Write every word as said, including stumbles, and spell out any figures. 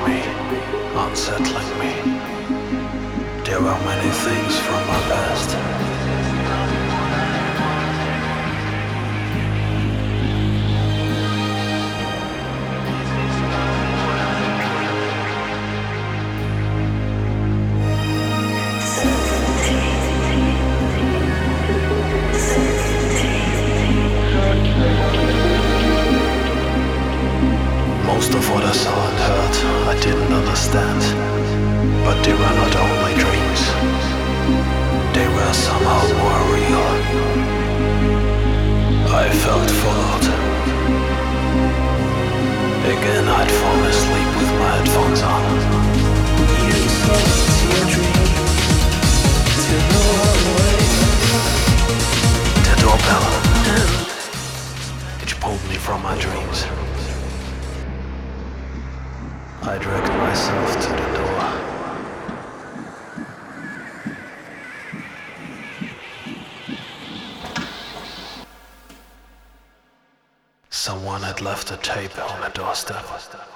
me, unsettling me. There are many things from my past. Most of what I saw and heard, I didn't understand. But they were not only dreams, they were somehow more real. I felt followed. Again, I'd fall asleep with my headphones on. You sold your dream to know our way. The doorbell. It pulled me from my dreams. I dragged myself to the door. Someone had left a tape on the doorstep.